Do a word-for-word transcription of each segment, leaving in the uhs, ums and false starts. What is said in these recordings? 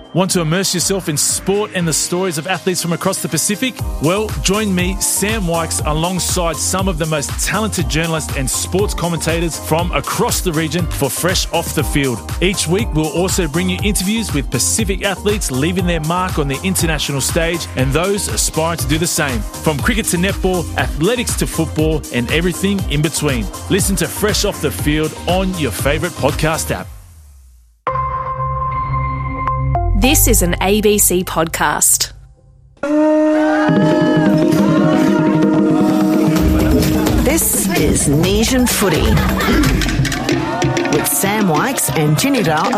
Want to immerse yourself in sport and the stories of athletes from across the Pacific? Well, join me, Sam Wykes, alongside some of the most talented journalists and sports commentators from across the region for Fresh Off the Field. Each week, we'll also bring you interviews with Pacific athletes leaving their mark on the international stage and those aspiring to do the same. From cricket to netball, athletics to football, and everything in between. Listen to Fresh Off the Field on your favourite podcast app. This is an A B C podcast. This is Nesian Footy with Sam Wykes and Tinirao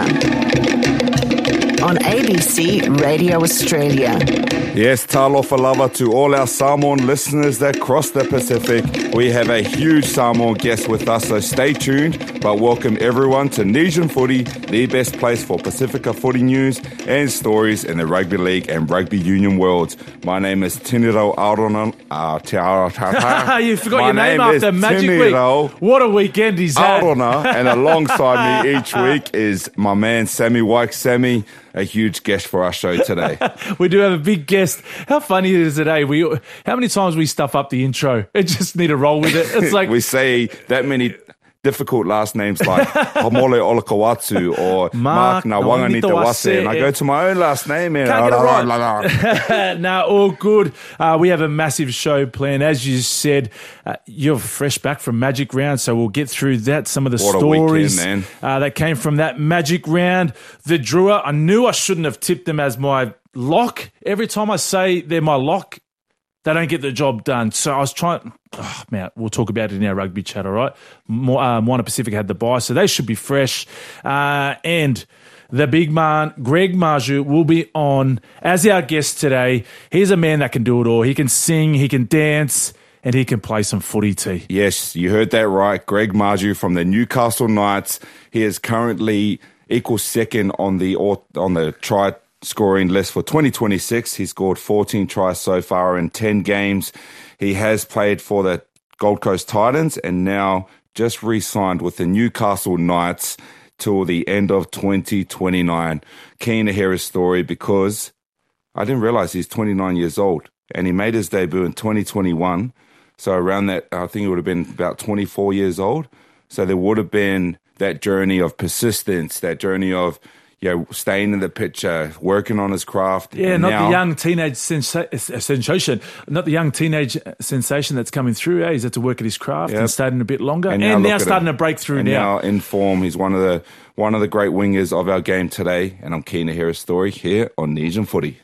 Arona on A B C Radio Australia. Yes, talofa lava to all our Samoan listeners that cross the Pacific. We have a huge Samoan guest with us, so stay tuned. But welcome everyone to Nesian Footy, the best place for Pacifica footy news and stories in the rugby league and rugby union worlds. My name is Tinirao Arona. Uh, te ara, ta, ta. You forgot My your name, name after Magic Tinirao Week. What a weekend he's had. Arona, and alongside me each week is my man Sammy Wykes. Sammy, a huge guest for our show today. We do have a big guest. How funny is it, eh? We, how many times we stuff up the intro? It just need to roll with it. It's like we say that many difficult last names like Hamole Olakawatu or Mark, Mark Nawanganitawase, and I go to my own last name and can't get it right. No, all good. Uh, we have a massive show planned. As you said, uh, you're fresh back from Magic Round, so we'll get through that. Some of the what stories weekend, uh, that came from that Magic Round. The Drua, I knew I shouldn't have tipped them as my lock. Every time I say they're my lock, they don't get the job done. So I was trying... Oh, man, we'll talk about it in our rugby chat, all right? Mo- uh, Moana Pacific had the bye, so they should be fresh. Uh, and the big man, Greg Marzhew, will be on as our guest today. He's a man that can do it all. He can sing, he can dance, and he can play some footy too. Yes, you heard that right. Greg Marzhew from the Newcastle Knights. He is currently equal second on the on the try scoring list for twenty twenty-six. He scored fourteen tries so far in ten games. He has played for the Gold Coast Titans and now just re-signed with the Newcastle Knights till the end of twenty twenty-nine. Keen to hear his story because I didn't realize he's twenty-nine years old and he made his debut in twenty twenty-one. So around that, I think it would have been about twenty-four years old. So there would have been that journey of persistence, that journey of you know, staying in the picture, working on his craft. Yeah, and not now, the young teenage sensa- sensation, not the young teenage sensation that's coming through. Eh? He's had to work at his craft yep. and staying a bit longer, and, and now, now starting him. to break through and now. now in form. He's one of the one of the great wingers of our game today, and I'm keen to hear his story here on Nesian Footy.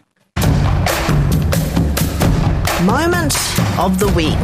Moment of the week.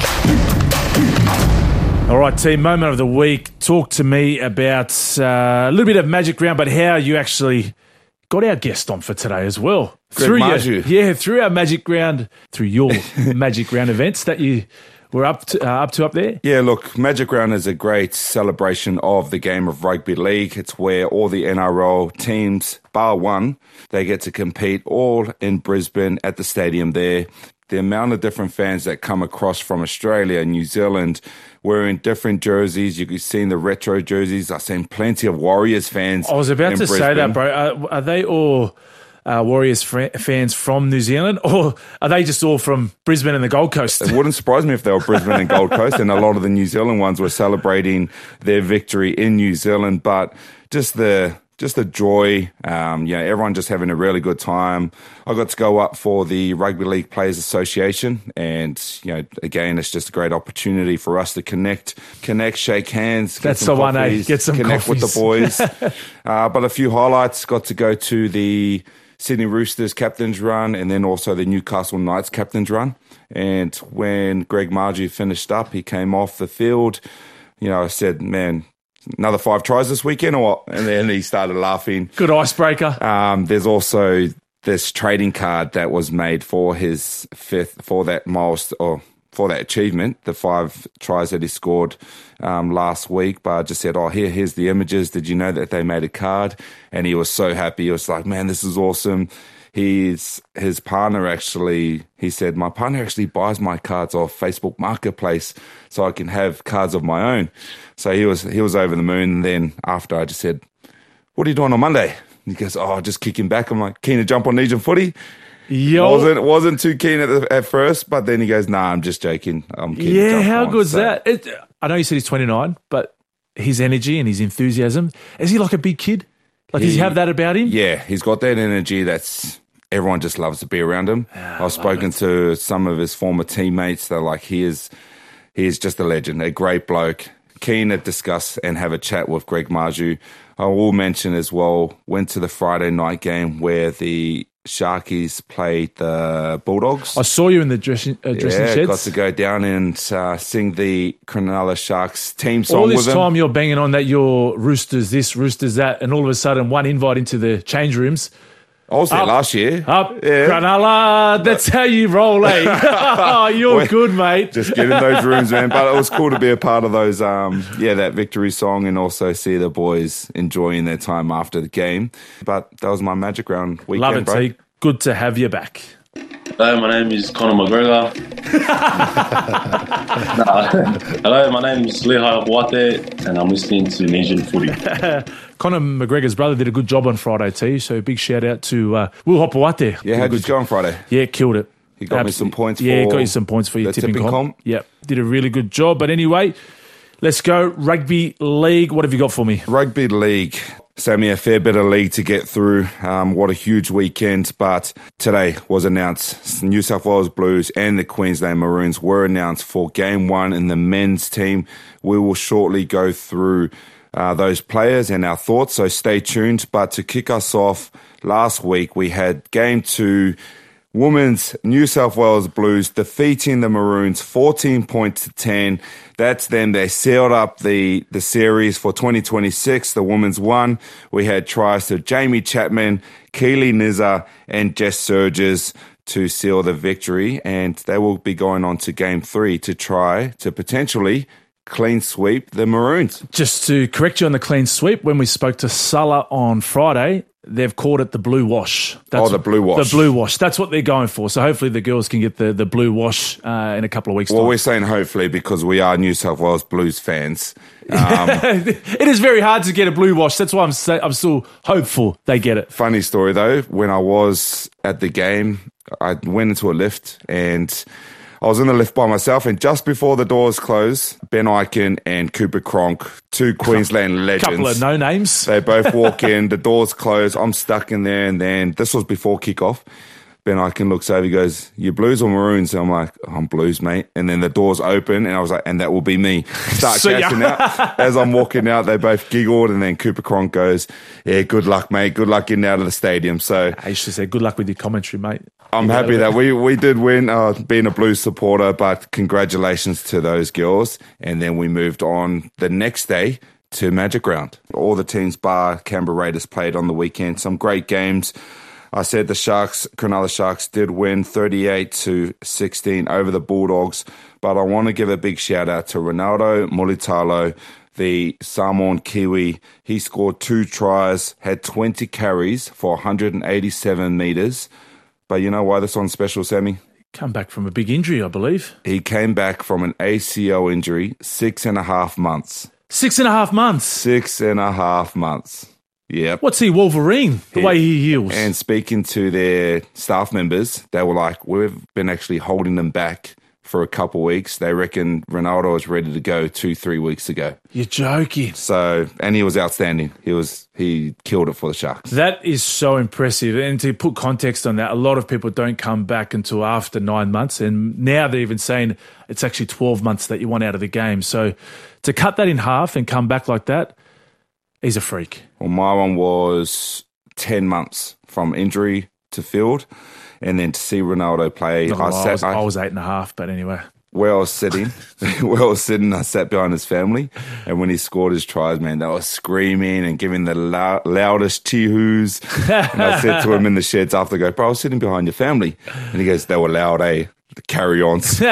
All right, team, moment of the week. Talk to me about uh, a little bit of Magic Round, but how you actually got our guest on for today as well. Greg through Marzhew. your, yeah, through our Magic Round, through your Magic Round events that you were up to, uh, up to up there. Yeah, look, Magic Round is a great celebration of the game of rugby league. It's where all the N R L teams, bar one, they get to compete all in Brisbane at the stadium there. The amount of different fans that come across from Australia and New Zealand wearing different jerseys. You can see the retro jerseys. I've seen plenty of Warriors fans. I was about in to Brisbane. say that, bro. Are, are they all uh, Warriors fr- fans from New Zealand, or are they just all from Brisbane and the Gold Coast? It wouldn't surprise me if they were Brisbane and Gold Coast, and a lot of the New Zealand ones were celebrating their victory in New Zealand. But just the... Just the joy, um, you know, everyone just having a really good time. I got to go up for the Rugby League Players Association, and you know, again, it's just a great opportunity for us to connect, connect, shake hands. Get That's some the one, eh? coffees, Get some connect coffees. with the boys. uh, but a few highlights: got to go to the Sydney Roosters captain's run, and then also the Newcastle Knights captain's run. And when Greg Marzhew finished up, he came off the field. You know, I said, man, another five tries this weekend or what? And then he started laughing. Good icebreaker. Um, there's also this trading card that was made for his fifth, for that milestone, or for that achievement, the five tries that he scored um, last week. But I just said, oh, here, here's the images. Did you know that they made a card? And he was so happy. He was like, man, this is awesome. He's, his partner actually, he said, my partner actually buys my cards off Facebook Marketplace so I can have cards of my own. So he was, he was over the moon. And then after I just said, what are you doing on Monday? He goes, oh, just kick him back. I'm like, keen to jump on Nesian footy? Yo. Wasn't wasn't too keen at, the, at first, but then he goes, nah, I'm just joking. I'm keen to Yeah, jump how on. good's So, that? It, I know you said he's twenty-nine, but his energy and his enthusiasm, is he like a big kid? Like, does he He- have that about him? Yeah, he's got that energy that's everyone just loves to be around him. I've spoken to some of his former teammates. They're like, he is, he is just a legend, a great bloke. Keen to discuss and have a chat with Greg Marju. I will mention as well, went to the Friday night game where the Sharkies played the Bulldogs. I saw you in the dressing, uh, dressing yeah, sheds. got to go down and uh, sing the Cronulla Sharks team song All this with them. time you're banging on that you're Roosters this, Roosters that, and all of a sudden one invite into the change rooms. I was there Up, last year. Up, Yeah. Cronulla, that's how you roll, eh? Oh, you're Well, good, mate. Just get in those rooms, man. But it was cool to be a part of those, um, yeah, that victory song and also see the boys enjoying their time after the game. But that was my Magic Round weekend, Love it, bro. T. Good to have you back. Hello, my name is Conor McGregor. Nah. Hello, my name is Lehigh Wate, and I'm listening to Nesian Footy. Conor McGregor's brother did a good job on Friday, T. So big shout out to uh, Will Hopawate. Yeah, how'd you go on Friday? Yeah, killed it. He got me Abs- some points Yeah, for got you some points for your the tipping, tipping comp. comp. Yep, did a really good job. But anyway, let's go. Rugby league. What have you got for me? Rugby league. Sammy, a fair bit of league to get through. Um, what a huge weekend. But today was announced New South Wales Blues and the Queensland Maroons were announced for game one in the men's team. We will shortly go through uh, those players and our thoughts, so stay tuned. But to kick us off, last week we had game two, Women's New South Wales Blues defeating the Maroons fourteen points to ten. That's them. They sealed up the, the series for twenty twenty-six. The women's won. We had tries to Jamie Chapman, Keely Nizza, and Jess Surges to seal the victory. And they will be going on to game three to try to potentially clean sweep the Maroons. Just to correct you on the clean sweep, when we spoke to Sulla on Friday, they've called it the blue wash. Oh, the blue wash. The blue wash. That's what they're going for. So hopefully the girls can get the, the blue wash uh, in a couple of weeks' Well, time. we're saying hopefully because we are New South Wales Blues fans. Um, It is very hard to get a blue wash. That's why I'm say, I'm still hopeful they get it. Funny story though, when I was at the game, I went into a lift and I was in the lift by myself, and just before the doors closed, Ben Eichen and Cooper Cronk, two Queensland legends. Couple of no names. They both walk in, the doors close, I'm stuck in there, and then this was before kickoff. Ben Eichen looks over, he goes, you Blues or Maroons? And I'm like, I'm Blues, mate. And then the doors open, and I was like, and that will be me. Start See ya. cashing out. As I'm walking out, they both giggled, and then Cooper Cronk goes, yeah, good luck, mate. Good luck getting out of the stadium. So I used to say, good luck with your commentary, mate. I'm happy that we, we did win, uh, being a Blues supporter, but congratulations to those girls. And then we moved on the next day to Magic Round. All the teams bar Canberra Raiders played on the weekend. Some great games. I said the Sharks, Cronulla Sharks did win thirty-eight to sixteen over the Bulldogs, but I want to give a big shout out to Ronaldo Mulitalo, the Samoan Kiwi. He scored two tries, had twenty carries for one hundred eighty-seven metres. But you know why this one's special, Sammy? Come back from a big injury, I believe. He came back from an A C L injury, six and a half months. Six and a half months. Six and a half months. Yep. What's he, Wolverine? The Yeah. way he heals. And speaking to their staff members, they were like, we've been actually holding them back for a couple of weeks. They reckon Ronaldo was ready to go two, three weeks ago. You're joking. So, and he was outstanding. He was, he killed it for the Sharks. That is so impressive. And to put context on that, a lot of people don't come back until after nine months. And now they're even saying it's actually twelve months that you want out of the game. So to cut that in half and come back like that, he's a freak. Well, my one was ten months from injury to field. And then to see Ronaldo play, Not I, gonna lie, sat, I, was, I, I was eight and a half, but anyway. where I was sitting, where I was sitting, I sat behind his family. And when he scored his tries, man, they were screaming and giving the lou- loudest chee-hoos. And I said to him in the sheds after, I go, bro, I was sitting behind your family. And he goes, they were loud, eh? The carry-ons.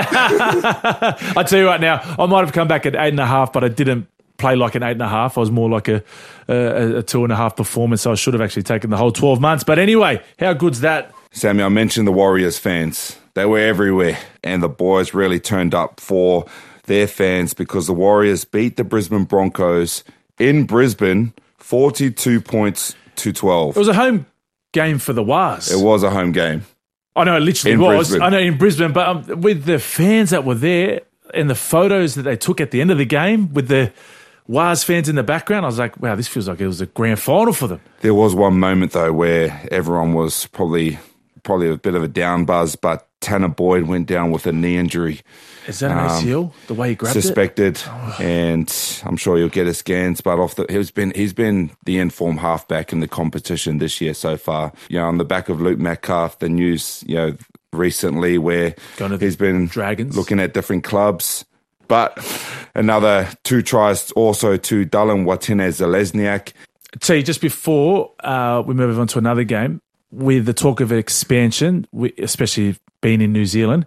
I tell you right now, I might have come back at eight and a half, but I didn't play like an eight and a half. I was more like a, a, a two and a half performance. So I should have actually taken the whole twelve months. But anyway, how good's that? Sammy, I mentioned the Warriors fans. They were everywhere. And the boys really turned up for their fans because the Warriors beat the Brisbane Broncos in Brisbane forty-two points two twelve. It was a home game for the Wars. It was a home game. I know it literally in was. Brisbane. I know in Brisbane, but um, with the fans that were there and the photos that they took at the end of the game with the Wars fans in the background, I was like, wow, this feels like it was a grand final for them. There was one moment, though, where everyone was probably probably a bit of a down buzz, but Tanner Boyd went down with a knee injury. Is that an A C L, the way he grabbed suspected, it? Suspected, and I'm sure he'll get his scans, but off the, he's been he's been the informed halfback in the competition this year so far. You know, on the back of Luke Metcalf, the news, you know, recently where he's been Dragons. looking at different clubs. But another two tries also to Dylan Watene-Zelezniak. See, just before uh, we move on to another game, with the talk of expansion, we, especially being in New Zealand,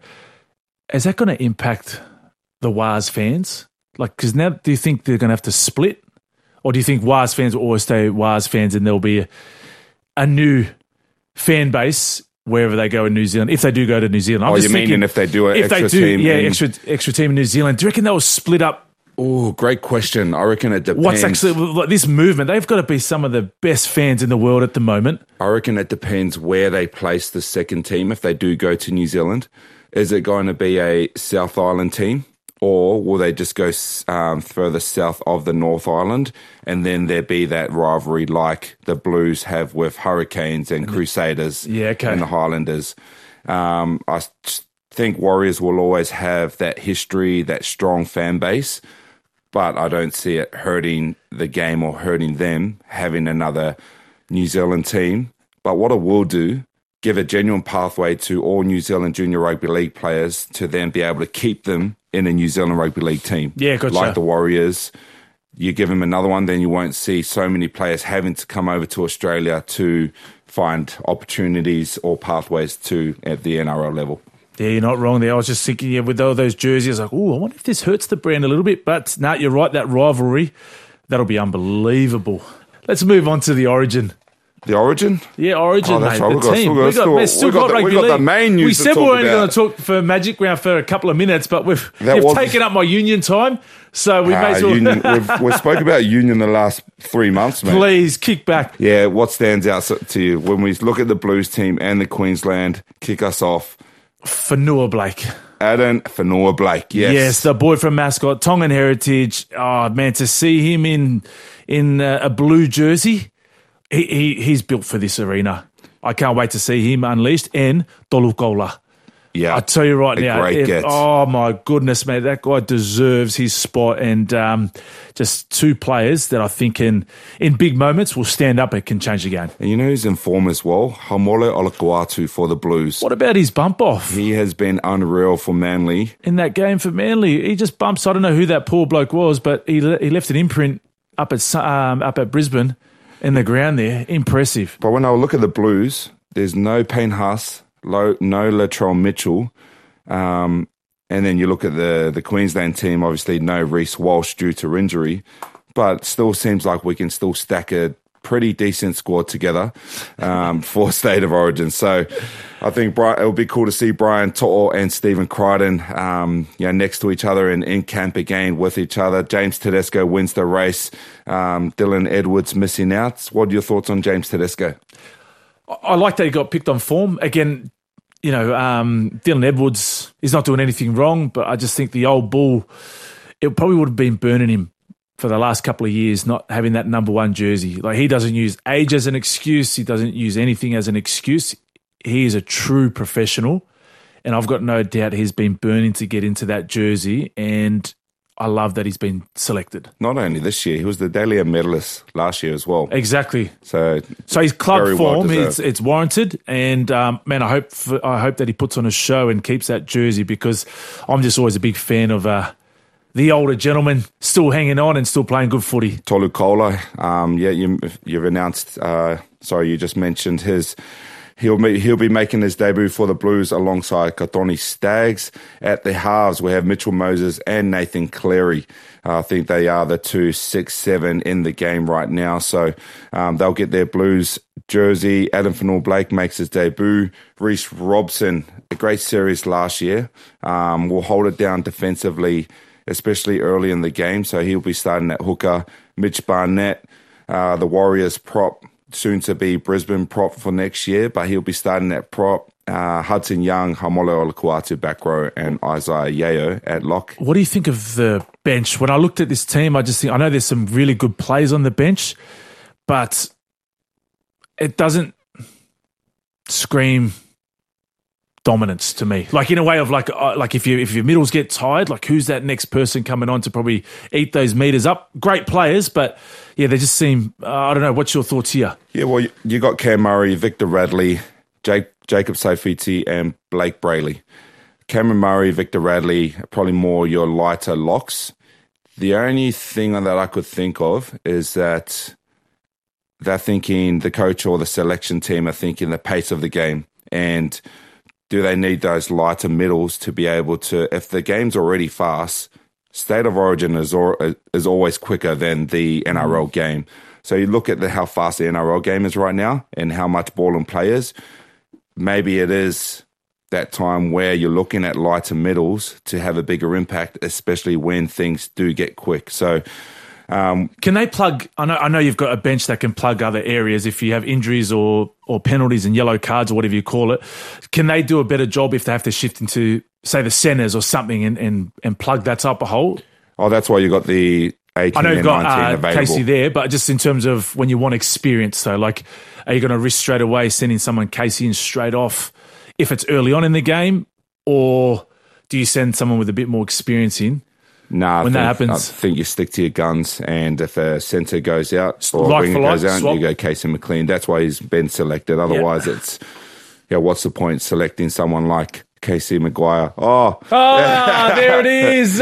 is that going to impact the Wars fans? Like, because now, do you think they're going to have to split? Or do you think Wars fans will always stay Wars fans and there'll be a, a new fan base wherever they go in New Zealand, if they do go to New Zealand? I'm oh, just you thinking, mean if they do an if extra they do, team? Yeah, in, extra, extra team in New Zealand. Do you reckon they'll split up? Oh, great question. I reckon it depends. What's actually, like this movement, they've got to be some of the best fans in the world at the moment. I reckon it depends where they place the second team if they do go to New Zealand. Is it going to be a South Island team, or will they just go um, further south of the North Island and then there be that rivalry like the Blues have with Hurricanes and Crusaders yeah, okay. and the Highlanders? Um, I think Warriors will always have that history, that strong fan base, but I don't see it hurting the game or hurting them having another New Zealand team. But what it will do, give a genuine pathway to all New Zealand Junior Rugby League players to then be able to keep them in a New Zealand Rugby League team. Yeah, gotcha. Like the Warriors. You give them another one, then you won't see so many players having to come over to Australia to find opportunities or pathways to at the N R L level. Yeah, you're not wrong there. I was just thinking, yeah, with all those jerseys, I was like, oh, I wonder if this hurts the brand a little bit. But no, you're right, that rivalry, that'll be unbelievable. Let's move on to the Origin. The Origin? Yeah, Origin, oh, that's mate. Right. The We've got, team. We've got, we've still we've got, got the, rugby we've got league. the main news We to said we talk were only about. going to talk for Magic Round for a couple of minutes, but we've, That we've was- taken up my union time, so we Ah, may as well... union, we've, we've spoke about union the last three months, mate. Please, kick back. Yeah, what stands out to you when we look at the Blues team and the Queensland, kick us off? Fanua Blake. Aden Fanua Blake, yes. Yes, the boy from Mascot, Tongan heritage. Oh, man, to see him in in uh, a blue jersey, he, he he's built for this arena. I can't wait to see him unleashed. And Tolukola. Yeah. I tell you right a now, great if- get. oh my goodness, man, that guy deserves his spot. And um, just two players that I think in, in big moments will stand up and can change the game. And you know who's in form as well? Haumole Olakuatu for the Blues. What about his bump off He has been unreal for Manly. in that game for Manly? He just bumps. I don't know who that poor bloke was, but he le- he left an imprint up at Su- um, up at Brisbane in the ground there. Impressive. But when I look at the Blues, there's no Payne Haas, lo- no Latrell Mitchell. Um, and then you look at the, the Queensland team, obviously no Reece Walsh due to injury, but still seems like we can still stack a pretty decent squad together um, for State of Origin. So I think Brian, it'll be cool to see Brian To'o and Stephen Crichton um, you know, next to each other and in camp again with each other. James Tedesco wins the race. Um, Dylan Edwards missing out. What are your thoughts on James Tedesco? I like that he got picked on form. Again, you know, um, Dylan Edwards is not doing anything wrong, but I just think the old bull, it probably would have been burning him for the last couple of years, not having that number one jersey. Like, he doesn't use age as an excuse. He doesn't use anything as an excuse. He is a true professional, and I've got no doubt he's been burning to get into that jersey, and I love that he's been selected. Not only this year, he was the Dahlia medalist last year as well. Exactly. So, So his club very well form, deserved. it's, it's warranted, and um, man, I hope for, I hope that he puts on a show and keeps that jersey, because I'm just always a big fan of uh, the older gentleman still hanging on and still playing good footy. Tolukola, um, yeah, you, you've announced. Uh, sorry, you just mentioned his. He'll be, he'll be making his debut for the Blues alongside Katoni Staggs. At the halves, we have Mitchell Moses and Nathan Cleary. Uh, I think they are the two six seven in the game right now. So um, they'll get their Blues jersey. Adam Fanua Blake makes his debut. Reece Robson, a great series last year, um, will hold it down defensively, especially early in the game. So he'll be starting at hooker. Mitch Barnett, uh, the Warriors prop, soon to be Brisbane prop for next year, but he'll be starting at prop. Uh, Hudson Young, Haumole Olakuatu back row, and Isaiah Yeo at lock. What do you think of the bench? When I looked at this team, I just think, I know there's some really good players on the bench, but it doesn't scream dominance to me. Like in a way of like, uh, like if you if your middles get tired, like who's that next person coming on to probably eat those meters up? Great players, but yeah, they just seem. Uh, I don't know. What's your thoughts here? Yeah, well, you, you got Cam Murray, Victor Radley, Jake, Jacob Saifiti, and Blake Brayley. Cameron Murray, Victor Radley, probably more your lighter locks. The only thing that I could think of is that they're thinking, the coach or the selection team are thinking the pace of the game, and do they need those lighter middles to be able to, if the game's already fast, State of Origin is or, is always quicker than the N R L game. So you look at the, how fast the N R L game is right now and how much ball and players, maybe it is that time where you're looking at lighter middles to have a bigger impact, especially when things do get quick. So Um, can they plug? I know, I know you've got a bench that can plug other areas if you have injuries or or penalties and yellow cards or whatever you call it. Can they do a better job if they have to shift into, say, the centres or something and, and, and plug that type of hole? Oh, that's why you got the eighteen I know you've and got nineteen uh, available. Casey there, but just in terms of when you want experience, so like, are you going to risk straight away sending someone Casey in straight off if it's early on in the game, or do you send someone with a bit more experience in? No, nah, when think, that happens, I think you stick to your guns, and if a centre goes out or like a winger for like, goes out, swap. you go Casey McLean. That's why he's been selected. Otherwise, yeah. it's yeah. What's the point selecting someone like Casey Maguire? Oh, oh there it is.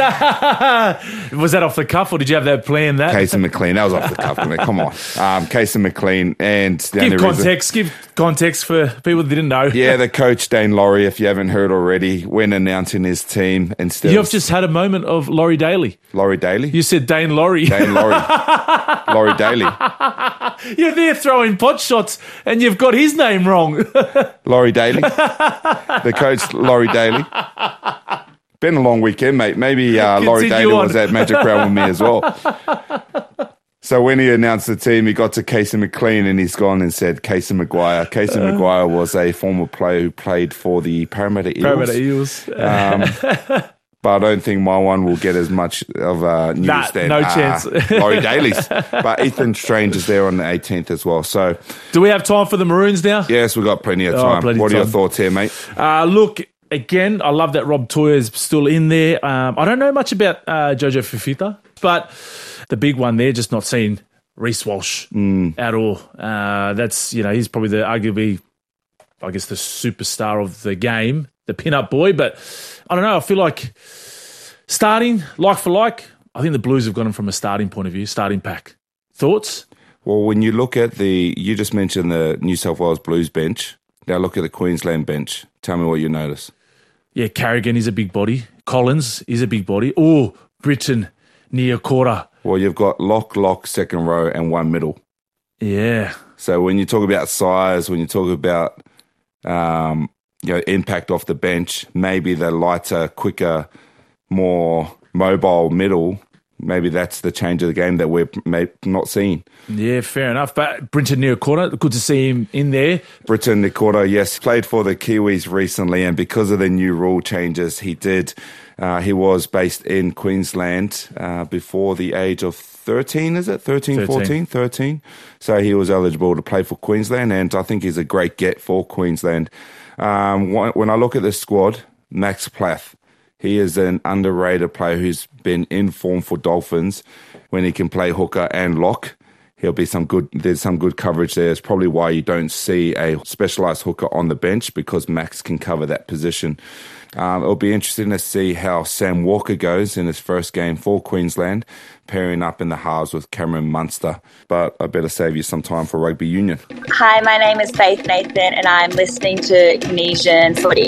Was that off the cuff, or did you have that plan? That Casey McLean. That was off the cuff. Come on, um, Casey McLean. And the give only context. Reason, give context for people that didn't know. Yeah, the coach Dane Laurie. If you haven't heard already, when announcing his team, instead you've of just had a moment of Laurie Daly. Laurie Daly. You said Dane Laurie. Dane Laurie. Laurie Daly. You're there throwing pot shots, and you've got his name wrong. Laurie Daly. The coach, Laurie Daly. Been a long weekend, mate. Maybe uh, Laurie Daly on. was at Magic Round with me as well. So when he announced the team, he got to Casey McLean and he's gone and said Casey Maguire. Casey uh, Maguire was a former player who played for the Parramatta Eels. Parramatta Eels. Um, but I don't think my one will get as much of uh, news nah, than no uh, chance. Laurie Daly's. But Ethan Strange is there on the eighteenth as well. So, do we have time for the Maroons now? Yes, we've got plenty of Oh, time. plenty what are time. your thoughts here, mate? Uh, look, again, I love that Rob Toya is still in there. Um, I don't know much about uh, Jojo Fifita, but the big one there, just not seeing Reece Walsh mm. at all. Uh, that's, you know, he's probably the arguably, I guess, the superstar of the game, the pin-up boy. But I don't know, I feel like starting, like for like, I think the Blues have got him from a starting point of view, starting pack. Thoughts? Well, when you look at the, you just mentioned the New South Wales Blues bench. Now look at the Queensland bench. Tell me what you notice. Yeah, Carrigan is a big body. Collins is a big body. Oh, Britton, Niokora. Well, you've got lock, lock, second row, and one middle. Yeah. So when you talk about size, when you talk about um, you know, impact off the bench, maybe the lighter, quicker, more mobile middle, maybe that's the change of the game that we're not seeing. Yeah, fair enough. But Britton Niokora, good to see him in there. Britton Niokora, yes, played for the Kiwis recently, and because of the new rule changes, he did. Uh, he was based in Queensland uh, before the age of thirteen, is it? thirteen, thirteen. fourteen, thirteen. So he was eligible to play for Queensland, and I think he's a great get for Queensland. Um, when I look at the squad, Max Plath, he is an underrated player who's been in form for Dolphins. When he can play hooker and lock, he'll be some good. There's some good coverage there. It's probably why you don't see a specialised hooker on the bench, because Max can cover that position. Um, it'll be interesting to see how Sam Walker goes in his first game for Queensland, pairing up in the halves with Cameron Munster. But I better save you some time for rugby union. Hi, my name is Faith Nathan, and I'm listening to Canesian Footy.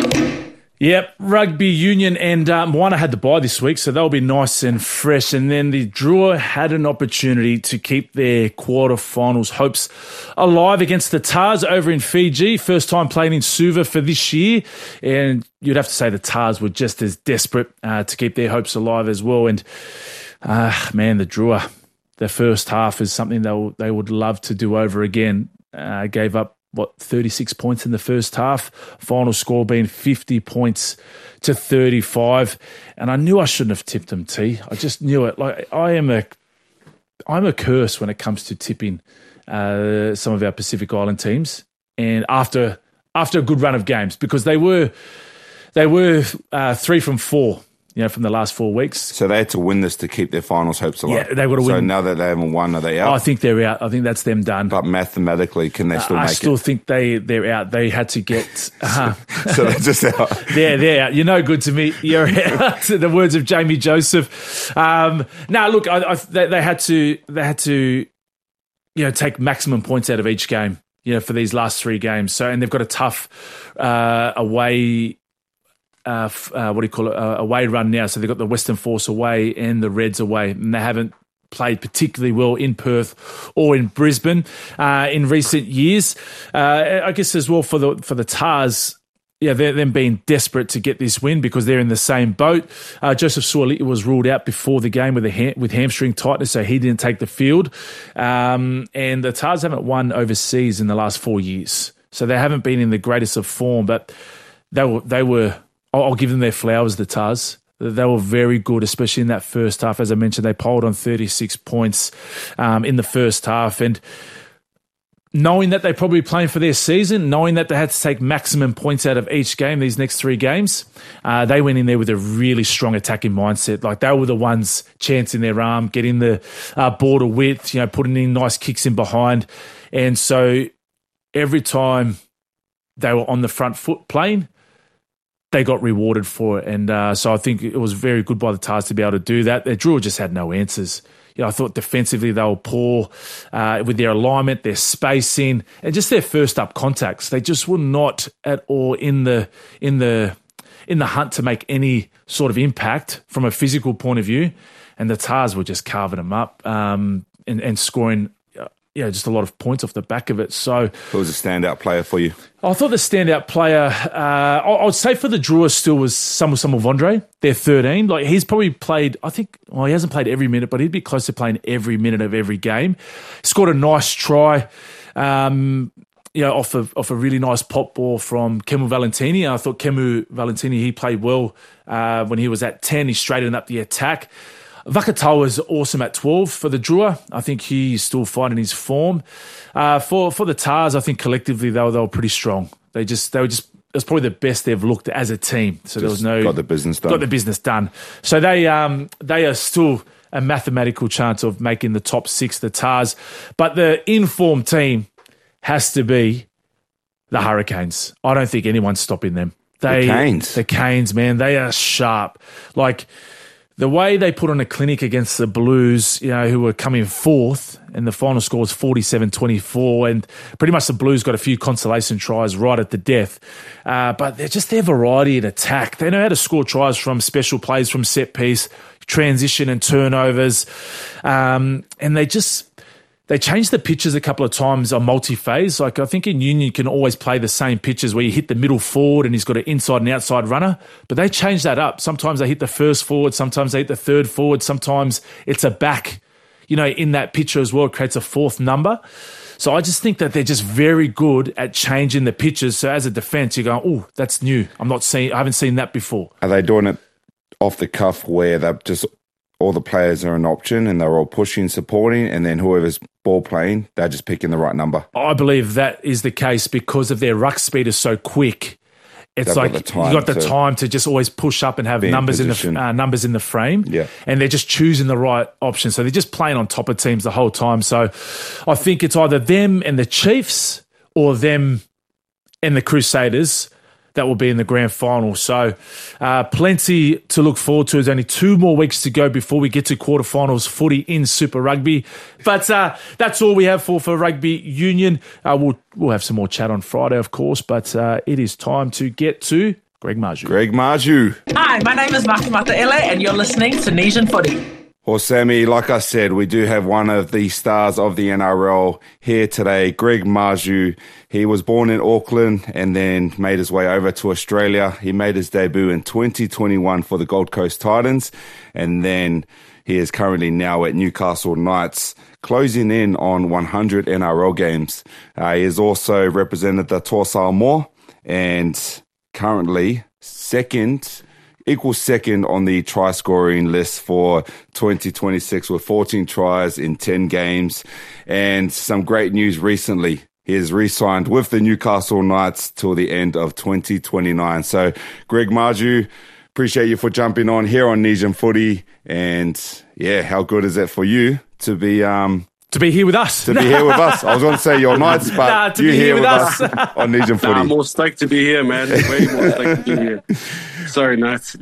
Yep, rugby union, and uh, Moana had the bye this week, so they'll be nice and fresh. And then the Drua had an opportunity to keep their quarterfinals hopes alive against the Tars over in Fiji. First time playing in Suva for this year, and you'd have to say the Tars were just as desperate uh, to keep their hopes alive as well. And uh, man, the Drua, their first half is something they they would love to do over again. uh, gave up, what, thirty-six points in the first half. Final score being fifty points to thirty-five. And I knew I shouldn't have tipped them, T. I just knew it. Like I am a, I'm a curse when it comes to tipping uh, some of our Pacific Island teams. And after after a good run of games, because they were they were uh, three from four. You know, from the last four weeks. So they had to win this to keep their finals hopes alive. Yeah, they've got to win. So now that they haven't won, are they out? I think they're out. I think that's them done. But mathematically, can they still uh, make it? I still it? think they, they're out. They had to get... Uh, so they're just out. they're, they're out. You're no good to me. You're out. The words of Jamie Joseph. Um, now, look, I, I, they, they had to, they had to, you know, take maximum points out of each game, you know, for these last three games. So, and they've got a tough uh, away... Uh, uh, what do you call it, uh, away run now. So they've got the Western Force away and the Reds away, and they haven't played particularly well in Perth or in Brisbane uh, in recent years. Uh, I guess as well for the for the Tars, yeah, they're them being desperate to get this win because they're in the same boat. Uh, Joseph Suaalii was ruled out before the game with a ha- with hamstring tightness, so he didn't take the field. Um, and the Tars haven't won overseas in the last four years, so they haven't been in the greatest of form. But they were they were. I'll give them their flowers, the Tars. They were very good, especially in that first half. As I mentioned, they polled on thirty-six points um, in the first half. And knowing that they're probably playing for their season, knowing that they had to take maximum points out of each game, these next three games, uh, they went in there with a really strong attacking mindset. Like they were the ones chancing their arm, getting the uh, border width, you know, putting in nice kicks in behind. And so every time they were on the front foot playing, they got rewarded for it. And uh, so I think it was very good by the Tars to be able to do that. Their Drua just had no answers. You know, I thought defensively they were poor uh, with their alignment, their spacing, and just their first up contacts. They just were not at all in the in the in the hunt to make any sort of impact from a physical point of view. And the Tars were just carving them up um, and, and scoring yeah, just a lot of points off the back of it. So, who was a standout player for you? I thought the standout player, uh, I would say for the Drua still was Samuel Samuel-Vondre. They're thirteen. Like he's probably played, I think, well, he hasn't played every minute, but he'd be close to playing every minute of every game. Scored a nice try, um, you know, off of off a really nice pop ball from Kemu Valentini. I thought Kemu Valentini, he played well uh, when he was at ten. He straightened up the attack. Vakatawa is awesome at twelve for the Drua. I think he's still finding his form. Uh, for for the Tars, I think collectively they were, they were pretty strong. They just they were just it's probably the best they've looked as a team. So just there was no got the business done. Got the business done. So they um they are still a mathematical chance of making the top six, the Tars. But the informed team has to be the Hurricanes. I don't think anyone's stopping them. They, the Canes, the Canes, man, they are sharp. Like. The way they put on a clinic against the Blues, you know, who were coming fourth, and the final score was forty-seven twenty-four, and pretty much the Blues got a few consolation tries right at the death. Uh, but they're just their variety in attack. They know how to score tries from special plays, from set piece, transition and turnovers. Um, and they just... They changed the pitches a couple of times on multi-phase. Like I think in Union you can always play the same pitches where you hit the middle forward and he's got an inside and outside runner. But they changed that up. Sometimes they hit the first forward, sometimes they hit the third forward, sometimes it's a back, you know, in that picture as well. It creates a fourth number. So I just think that they're just very good at changing the pitches. So as a defence, you're going, oh, that's new. I'm not seeing, I haven't seen that before. Are they doing it off the cuff where they're just all the players are an option and they're all pushing, supporting, and then whoever's ball playing, they're just picking the right number? I believe that is the case because of their ruck speed is so quick. It's They've like you've got the to time to just always push up and have numbers in, in the uh, numbers in the frame, yeah. And they're just choosing the right option. So they're just playing on top of teams the whole time. So I think it's either them and the Chiefs or them and the Crusaders that will be in the grand final. So uh, plenty to look forward to. There's only two more weeks to go before we get to quarterfinals footy in Super Rugby. But uh, that's all we have for, for Rugby Union. Uh, we'll, we'll have some more chat on Friday, of course, but uh, it is time to get to Greg Marju. Greg Marju. Hi, my name is Maki Mataele, and you're listening to Nesian Footy. Well, Sammy, like I said, we do have one of the stars of the N R L here today, Greg Marju. He was born in Auckland and then made his way over to Australia. He made his debut in twenty twenty-one for the Gold Coast Titans, and then he is currently now at Newcastle Knights. closing in on one hundred N R L games. Uh, he has also represented the Toa Samoa and currently second, equal second on the try scoring list for twenty twenty-six with fourteen tries in ten games. And some great news recently. He has re-signed with the Newcastle Knights till the end of twenty twenty-nine. So, Greg Marzhew, appreciate you for jumping on here on Nesian Footy. And yeah, how good is it for you to be um, to be here with us? To be here with us. I was going to say your Knights, but nah, to you be here, here with, with us, us on Nesian Footy. Nah, I'm more stoked to be here, man. Way more stoked to be here. Sorry, Knights.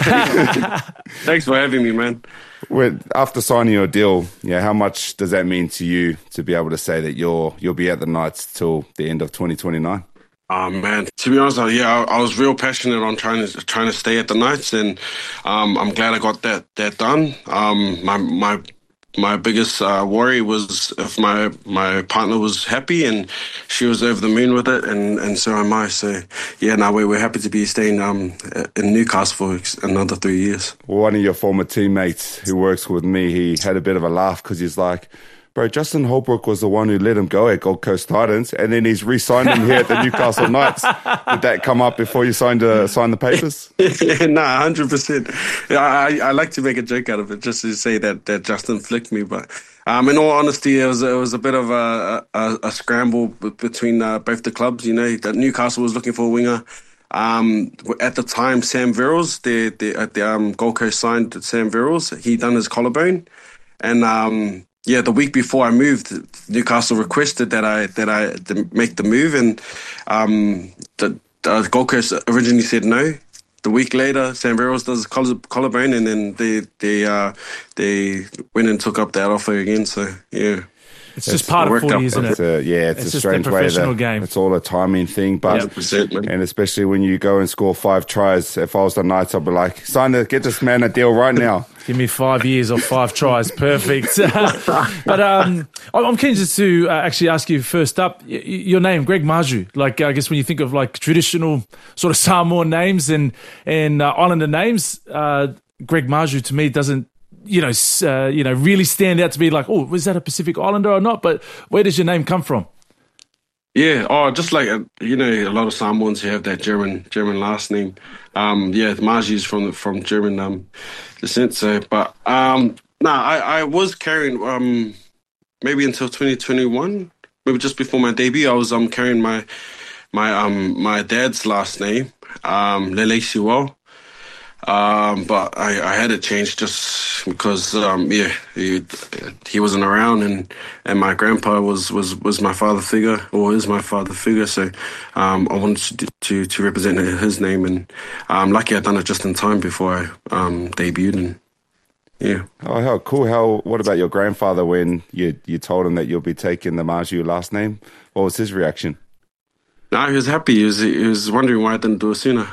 Thanks for having me, man. With, after signing your deal, yeah, how much does that mean to you to be able to say that you're you'll be at the Knights till the end of twenty twenty-nine? Oh man, to be honest, yeah, I, I was real passionate on trying to trying to stay at the Knights, and um, I'm glad I got that that done. Um, my my my biggest uh, worry was if my my partner was happy, and she was over the moon with it, and, and so am I. So yeah, now we're we're happy to be staying um in Newcastle for another three years. Well, one of your former teammates who works with me, he had a bit of a laugh because he's like, bro, Justin Holbrook was the one who let him go at Gold Coast Titans, and then he's re-signed him here at the Newcastle Knights. Did that come up before you signed uh, signed the papers? Nah, one hundred percent. I, I like to make a joke out of it, just to say that, that Justin flicked me. But um, in all honesty, it was, it was a bit of a, a, a scramble between uh, both the clubs. You know, that Newcastle was looking for a winger. Um, at the time, Sam Verrills, the, the, at the um, Gold Coast signed Sam Verrills. He done his collarbone. And... Um, Yeah, the week before I moved, Newcastle requested that I that I make the move, and um, the, the Gold Coast originally said no. The week later, Sam Verrills does collar, collarbone, and then they they uh, they went and took up that offer again. So yeah. It's, it's just part of footy, isn't it's it? A, yeah, it's, it's a strange way that game. It's all a timing thing, but yep. and especially when you go and score five tries. If I was the Knights, I'd be like, sign to get this man a deal right now. Give me five years or five tries, perfect. But um, I'm keen just to uh, actually ask you first up, y- your name, Greg Marzhew. Like I guess when you think of like traditional sort of Samoan names and and uh, Islander names, uh, Greg Marzhew to me doesn't. You know, uh, you know, really stand out to be like, oh, was that a Pacific Islander or not? But where does your name come from? Yeah, oh, just like uh, you know, a lot of Samoans who have that German German last name. Um, yeah, Marzhew is from from German um, descent. So, but um, no, nah, I, I was carrying um, maybe until twenty twenty-one, maybe just before my debut, I was um carrying my my um my dad's last name, um, Lele Siwao. Um, but I, I had it changed just because, um, yeah, he, he wasn't around, and, and my grandpa was, was, was my father figure, or is my father figure. So, um, I wanted to, to, to represent his name, and I'm um, lucky I'd done it just in time before I, um, debuted, and yeah. Oh, how cool. How, what about your grandfather when you, you told him that you'll be taking the Marzhew last name? What was his reaction? No, he was happy. He was, he was wondering why I didn't do it sooner.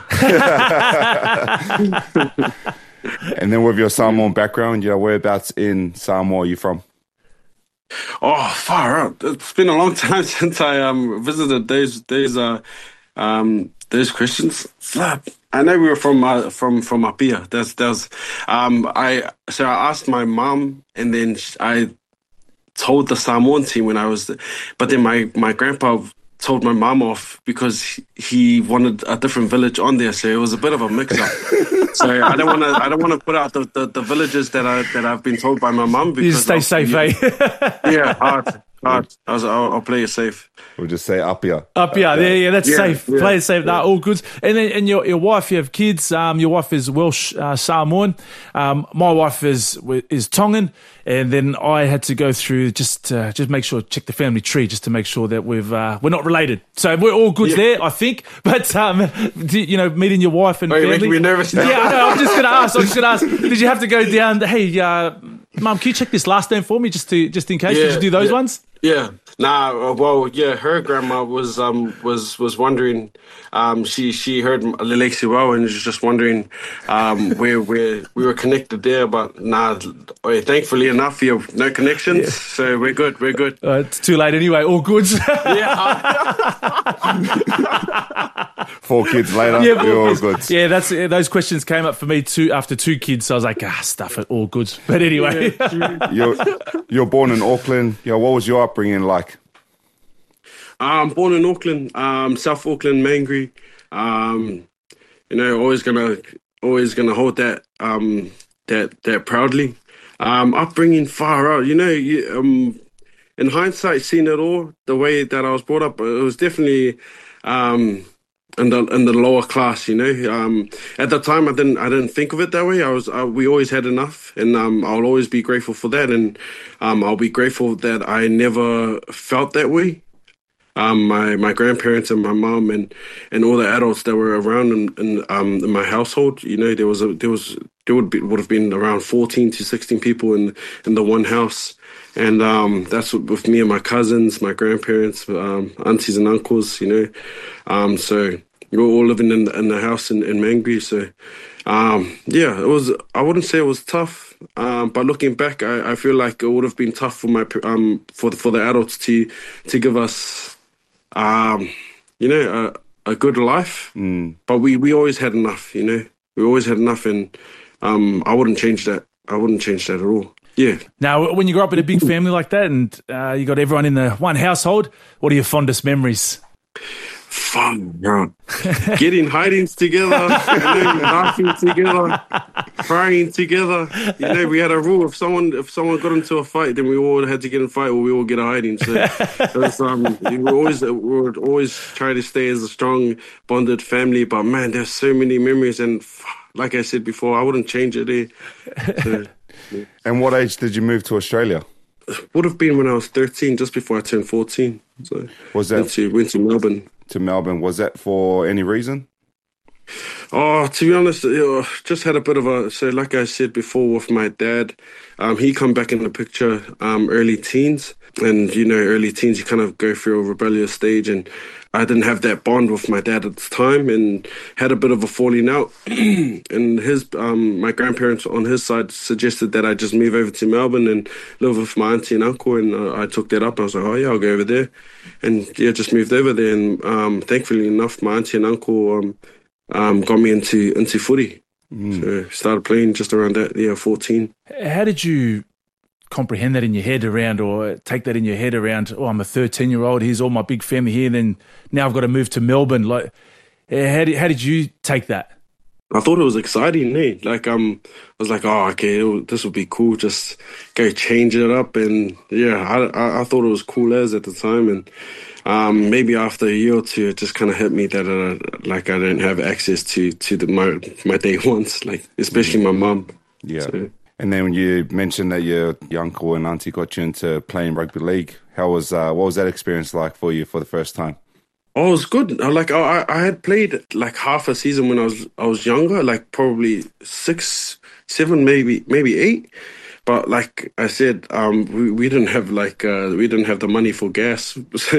And then with your Samoan background, you know, whereabouts in Samoa are you from? Oh, far out. It's been a long time since I um, visited those those uh, um, those Christians. I know we were from uh, from from Apia. There's there's um I so I asked my mom, and then I told the Samoan team when I was, there. But then my my grandpa told my mom off because he wanted a different village on there, so it was a bit of a mix-up. So I don't want to. I don't want to put out the, the, the villages that I that I've been told by my mum. You stay safe, yeah, eh? Yeah, hard, hard. I was, I'll, I'll play it safe. We'll just say Apia. Apia, uh, yeah, yeah, that's yeah, safe. Yeah, play it safe. Yeah. No, all good. And then, and your your wife, you have kids. Um, your wife is Welsh uh, Samoan. Um, my wife is is Tongan. And then I had to go through just uh, just make sure check the family tree just to make sure that we've uh, we're not related. So we're all good yeah. there, I think. But um, you know, meeting your wife and oh, family. You're making me nervous now. Yeah, I know. I'm just gonna ask. I'm just gonna ask. Did you have to go down? Hey, uh, Mum, can you check this last name for me just to just in case? Yeah, Did you do those yeah. ones? Yeah. Nah. Well, yeah. Her grandma was um was was wondering. Um, she she heard Lele Siwao and was just wondering um where where we were connected there. But nah. Thankfully enough, you have no connections, yeah. So we're good. We're good. Uh, it's too late anyway. All good. Yeah. Four kids later, Yeah, you're all four good. kids. Yeah, that's those questions came up for me too after two kids. So I was like, ah, stuff it, all good. But anyway, You're you're born in Auckland. You know, what was your upbringing like? I'm born in Auckland, um, South Auckland, Mangere. Um, you know, always gonna always gonna hold that um, that that proudly. Um, upbringing far out. You know, you, um, in hindsight, seeing it all, the way that I was brought up, it was definitely um, in the in the lower class. You know, um, at the time, I didn't I didn't think of it that way. I was I, we always had enough, and um, I'll always be grateful for that, and um, I'll be grateful that I never felt that way. Um, my my grandparents and my mom and, and all the adults that were around in, in um in my household, you know, there was a there was there would be would have been around fourteen to sixteen people in in the one house, and um that's what, with me and my cousins, my grandparents, um, aunties and uncles, you know, um so we were all living in the, in the house in, in Mangere. So um yeah, it was. I wouldn't say it was tough, um, but looking back, I, I feel like it would have been tough for my um for the, for the adults to to give us. Um, you know, a, a good life, mm. but we, we always had enough, you know, we always had enough, and um, I wouldn't change that. I wouldn't change that at all. Yeah. Now, when you grow up in a big family like that and uh, you got everyone in the one household, what are your fondest memories? Fun, bro. Getting hidings together, and then laughing together, crying together. You know, we had a rule: if someone if someone got into a fight, then we all had to get in a fight, or we all get a hiding. So, it was, um, we were always we would always try to stay as a strong, bonded family. But man, there's so many memories, and like I said before, I wouldn't change it. Eh? So, yeah. And what age did you move to Australia? Would have been when I was thirteen, just before I turned fourteen. So, was that went to, went to Melbourne? To Melbourne, was that for any reason? Oh, to be honest, you know, just had a bit of a, so like I said before with my dad, um, he come back in the picture um, early teens. And, you know, early teens, you kind of go through a rebellious stage. And I didn't have that bond with my dad at the time and had a bit of a falling out. And his, um, my grandparents on his side suggested that I just move over to Melbourne and live with my auntie and uncle. And uh, I took that up. I was like, oh, yeah, I'll go over there. And, yeah, just moved over there. And um, thankfully enough, my auntie and uncle um, um, got me into, into footy. Mm. So started playing just around that, yeah, fourteen. How did you comprehend that in your head around, or take that in your head around, oh, I'm a thirteen-year-old, here's all my big family here, and then now I've got to move to Melbourne? Like, how did, how did you take that? I thought it was exciting, eh? Like, um, I was like, oh, okay, it, this would be cool, just go change it up. And, yeah, I, I, I thought it was cool as at the time. And um, maybe after a year or two, it just kind of hit me that, uh, like, I didn't have access to, to the, my, my day ones, like, especially my mum. Yeah. So, and then when you mentioned that your, your uncle and auntie got you into playing rugby league, how was uh, what was that experience like for you for the first time? Oh, it was good. Like I, I had played like half a season when I was I was younger, like probably six, seven, maybe maybe eight. But like I said, um, we, we didn't have like uh, we didn't have the money for gas, so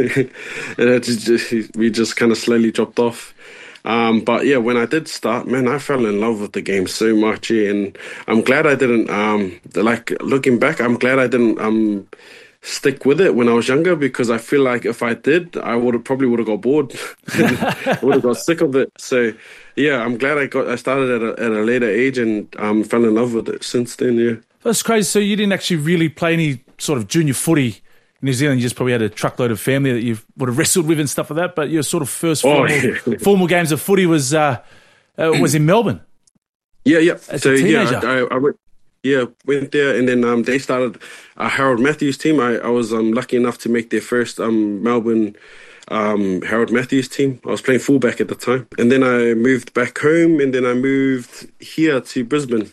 it just, we just kind of slowly dropped off. Um, but yeah, when I did start, man, I fell in love with the game so much, yeah, and I'm glad I didn't. Um, like looking back, I'm glad I didn't um stick with it when I was younger, because I feel like if I did, I would have probably would have got bored, would have got sick of it. So yeah, I'm glad I got I started at a, at a later age and um fell in love with it since then. Yeah, that's crazy. So you didn't actually really play any sort of junior footy in New Zealand. You just probably had a truckload of family that you would have wrestled with and stuff like that. But your sort of first formal, oh, yeah. formal games of footy was uh, uh, was in Melbourne. Yeah, yeah. As so a teenager. yeah, I, I went. Yeah, went there, and then um, they started a Harold Matthews team. I, I was um, lucky enough to make their first um, Melbourne um, Harold Matthews team. I was playing fullback at the time. And then I moved back home, and then I moved here to Brisbane.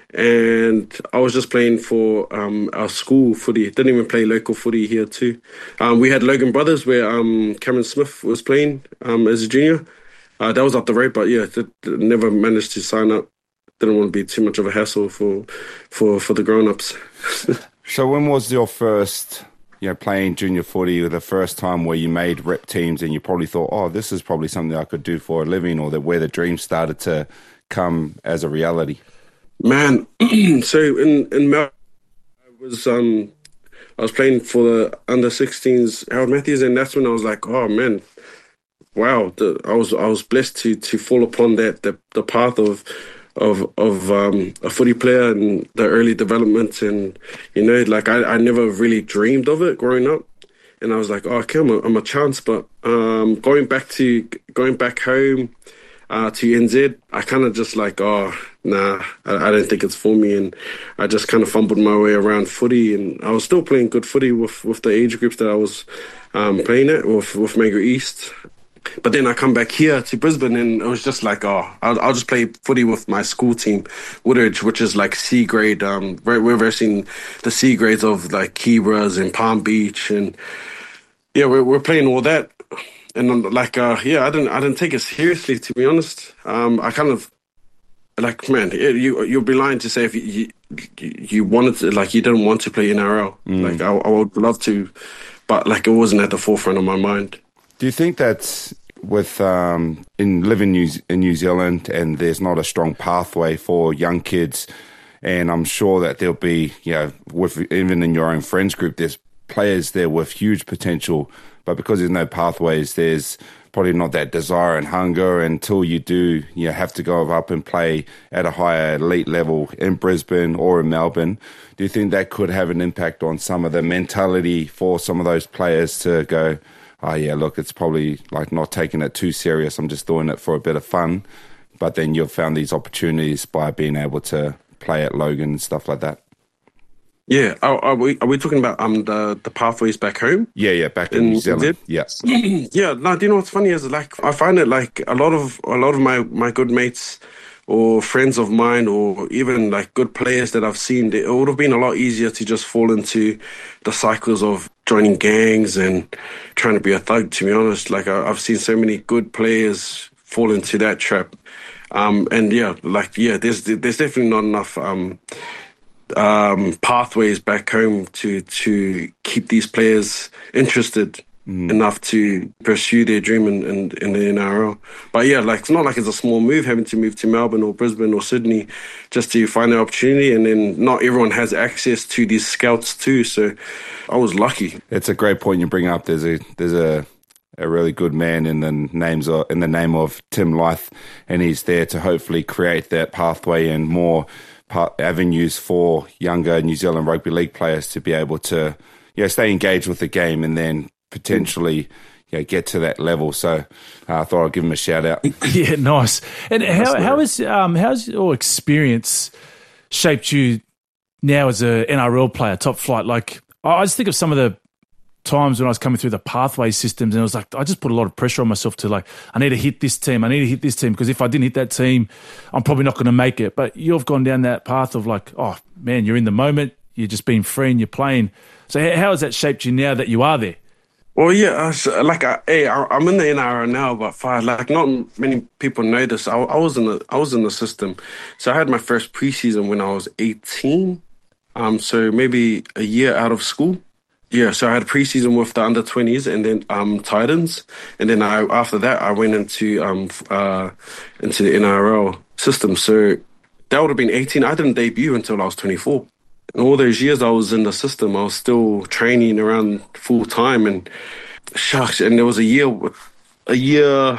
And I was just playing for um, our school footy. Didn't even play local footy here too. Um, we had Logan Brothers, where um, Cameron Smith was playing um, as a junior. Uh, that was up the road, but yeah, th- th- never managed to sign up. Didn't want to be too much of a hassle for for, for the grown-ups. So when was your first, you know, playing junior footy, the first time where you made rep teams and you probably thought, oh, this is probably something I could do for a living, or that where the dream started to come as a reality? Man, so in, in Melbourne, I was, um, I was playing for the under sixteens Harold Matthews, and that's when I was like, oh, man, wow, the, I was I was blessed to to fall upon that the the path of of of um, a footy player and the early development, and you know, like I, I never really dreamed of it growing up, and I was like, oh, okay, I'm a, I'm a chance, but um, going back to going back home uh, to N Z, I kind of just like, oh, nah, I, I don't think it's for me, and I just kind of fumbled my way around footy, and I was still playing good footy with with the age groups that I was um, playing at with with Mango East. But then I come back here to Brisbane, and it was just like, oh, I'll, I'll just play footy with my school team, Woodridge, which is like C grade. Um, we're, we're versing the C grades of like Kibras and Palm Beach, and yeah, we're we're playing all that. And I'm like, uh, yeah, I didn't I didn't take it seriously, to be honest. Um, I kind of like, man, you you'll be lying to say if you you, you wanted to, like, you didn't want to play N R L. Mm. Like I, I would love to, but like it wasn't at the forefront of my mind. Do you think that's with um, in living New, in New Zealand, and there's not a strong pathway for young kids, and I'm sure that there'll be, you know, with even in your own friends group, there's players there with huge potential, but because there's no pathways, there's probably not that desire and hunger until you do, you know, have to go up and play at a higher elite level in Brisbane or in Melbourne. Do you think that could have an impact on some of the mentality for some of those players to go, oh, yeah, look, it's probably like not taking it too serious. I'm just doing it for a bit of fun. But then you've found these opportunities by being able to play at Logan and stuff like that. Yeah. Are, are we are we talking about um the, the pathways back home? Yeah, yeah, back in, in New Zealand. Yeah. yeah. No, do you know what's funny is, like, I find it like a lot of a lot of my, my good mates or friends of mine, or even like good players that I've seen, it would have been a lot easier to just fall into the cycles of joining gangs and trying to be a thug, to be honest. Like, I've seen so many good players fall into that trap. Um, and yeah, like, yeah, there's there's definitely not enough um, um, pathways back home to, to keep these players interested Mm. enough to pursue their dream in, in, in the N R L. But yeah, like, it's not like it's a small move having to move to Melbourne or Brisbane or Sydney just to find an opportunity, and then not everyone has access to these scouts too, so I was lucky. It's a great point you bring up. There's a there's a a really good man in the names of, in the name of Tim Lyth, and he's there to hopefully create that pathway and more part, avenues for younger New Zealand rugby league players to be able to, you know, stay engaged with the game and then potentially, you know, get to that level. So uh, I thought I'd give him a shout out. Yeah, nice. And how how is um how's your experience shaped you now as a N R L player, top flight? Like, I just think of some of the times when I was coming through the pathway systems, and I was like, I just put a lot of pressure on myself to, like, I need to hit this team, I need to hit this team, because if I didn't hit that team, I'm probably not going to make it. But you've gone down that path of like, oh man, you're in the moment, you're just being free and you're playing. So how has that shaped you now that you are there? Well, yeah, uh, like, I, hey, I, I'm in the N R L now, but far, like, not many people know this. I, I was in the I was in the system, so I had my first preseason when I was eighteen. Um, so maybe a year out of school. Yeah, so I had a preseason with the under twenties and then um Titans, and then I after that I went into um uh into the N R L system. So that would have been eighteen. I didn't debut until I was twenty-four. And all those years I was in the system, I was still training around full time, and shucks, and there was a year, a year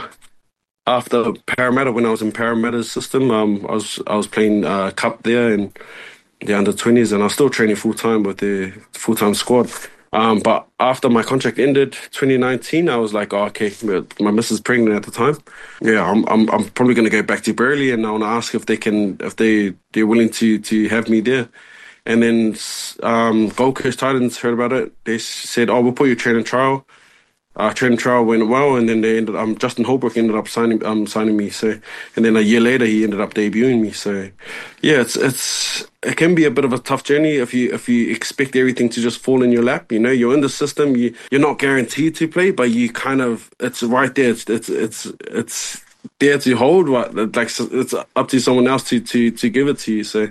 after Parramatta, when I was in Parramatta's system, um, I was I was playing uh, cup there and the under twenties, and I was still training full time with the full time squad. Um, but after my contract ended, twenty nineteen, I was like, oh, okay, my missus pregnant at the time. Yeah, I'm I'm, I'm probably going to go back to Burleigh, and I want to ask if they can, if they they're willing to to have me there. And then um, Gold Coast Titans heard about it. They said, oh, we'll put your training trial. Uh, training trial went well, and then they ended. Um, Justin Holbrook ended up signing um, signing me. So, and then a year later, he ended up debuting me. So, yeah, it's it's it can be a bit of a tough journey if you if you expect everything to just fall in your lap. You know, you're in the system. You you're not guaranteed to play, but you kind of it's right there. It's it's it's it's there to hold. But like, it's up to someone else to to to give it to you. So.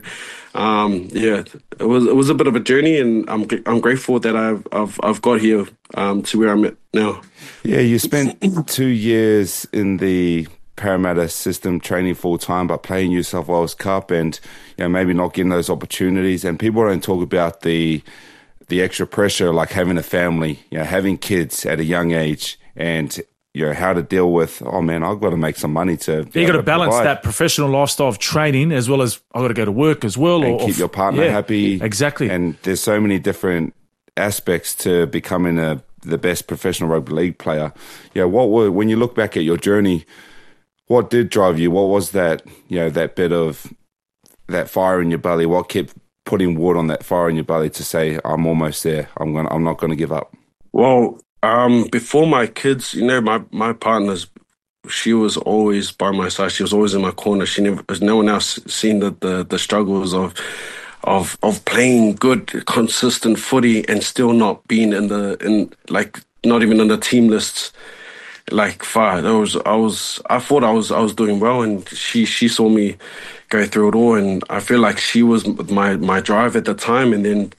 Um, yeah, it was it was a bit of a journey, and I'm I'm grateful that I've I've I've got here um, to where I'm at now. Yeah, you spent two years in the Parramatta system training full time, but playing New South Wales Cup, and you know, maybe not getting those opportunities. And people don't talk about the the extra pressure, like having a family, you know, having kids at a young age, and you know, how to deal with, oh man, I've got to make some money to. You got to balance provide. that professional lifestyle of training as well as I've got to go to work as well. And or keep your partner yeah, happy. Exactly. And there's so many different aspects to becoming a the best professional rugby league player. Yeah, what were, when you look back at your journey, what did drive you? What was that, you know, that bit of that fire in your belly? What kept putting wood on that fire in your belly to say, I'm almost there. I'm going I'm not going to give up. Well, um, before my kids, you know, my, my partner's, she was always by my side. She was always in my corner. She never, no one else seen the, the, the struggles of, of, of playing good, consistent footy and still not being in the, in like, not even in the team lists. Like far, I was, I was, I thought I was, I was doing well, and she, she saw me go through it all, and I feel like she was my, my drive at the time, and then,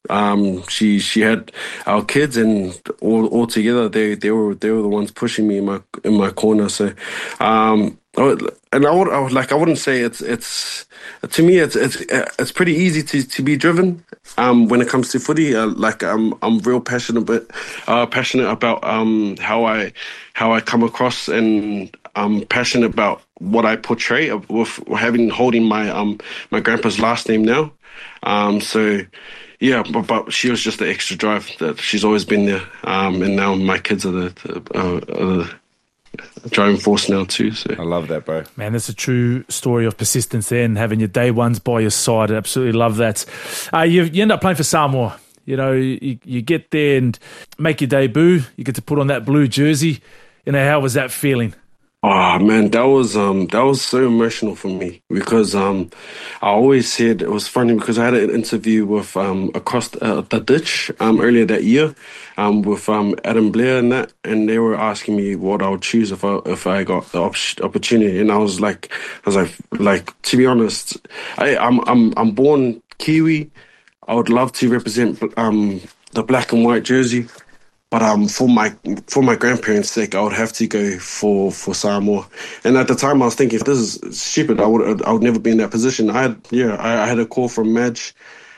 um, she, she had our kids, and all, all together, they, they were, they were the ones pushing me in my, in my corner. So, um, I would, and I would, I would like, I wouldn't say it's, it's, to me, it's, it's, it's pretty easy to, to be driven. Um, when it comes to footy, uh, like I'm, I'm real passionate, but uh, passionate about um how I, how I come across, and I'm passionate about what I portray with having holding my um my grandpa's last name now. Um, so yeah, but, but she was just the extra drive that she's always been there. Um, and now my kids are the, the, uh, are the driving force now too. So I love that, bro. Man, that's a true story of persistence there, and having your day ones by your side. I absolutely love that. Uh, you, you end up playing for Samoa. You know, you, you get there and make your debut. You get to put on that blue jersey. You know, how was that feeling? Oh man, that was um that was so emotional for me, because um I always said, it was funny because I had an interview with um across uh, the ditch um earlier that year um with um Adam Blair and that, and they were asking me what I would choose if I if I got the op- opportunity, and I was like I was like like to be honest, I I'm I'm I'm born Kiwi. I would love to represent um the black and white jersey. But um, for my for my grandparents' sake, I would have to go for, for Samoa. And at the time, I was thinking, if this is stupid, I would I would never be in that position. I had yeah, I, I had a call from Madge,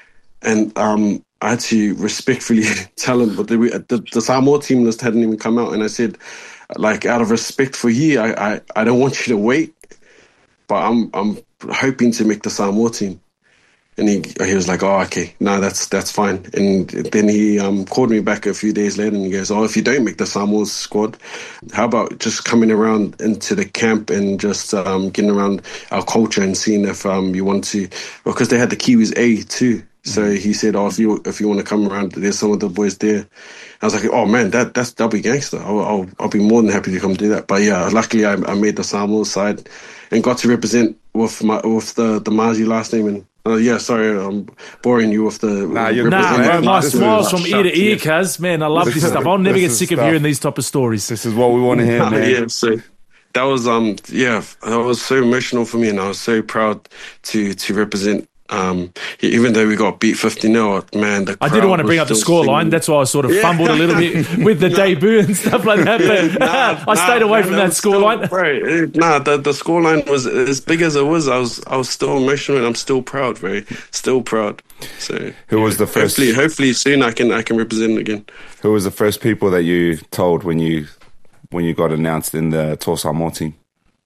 and um, I had to respectfully tell him, but the, the, the Samoa team list hadn't even come out, and I said, like, out of respect for you, I, I, I don't want you to wait, but I'm I'm hoping to make the Samoa team. And he he was like, oh, okay, no, that's that's fine. And then he um, called me back a few days later, and he goes, oh, if you don't make the Samoa squad, how about just coming around into the camp and just um, getting around our culture and seeing if um, you want to, because they had the Kiwis A too. So he said, oh, if you if you want to come around, there's some of the boys there. I was like, oh man, that that's that'll be gangster. I'll, I'll I'll be more than happy to come do that. But yeah, luckily I, I made the Samoa side and got to represent with my with the the Maji last name. And uh, yeah, sorry, I'm boring you with the. Nah, you're nah, bro, my this smiles is, from ear to ear, cuz man, I love this, this stuff. I'll never get sick stuff. of hearing these type of stories. This is what we want to hear, man. Yeah, so that was um yeah, that was so emotional for me, and I was so proud to to represent. Um, even though we got beat fifty nil, man, the I didn't want to bring up the scoreline. That's why I sort of yeah. fumbled a little bit with the debut and stuff like that. But nah, I stayed nah, away nah, from that scoreline. Right? Nah, the the scoreline was as big as it was. I was I was still emotional, and I'm still proud, very still proud. So who was the first? Hopefully, hopefully soon I can I can represent again. Who was the first people that you told when you when you got announced in the Tō Samoa team?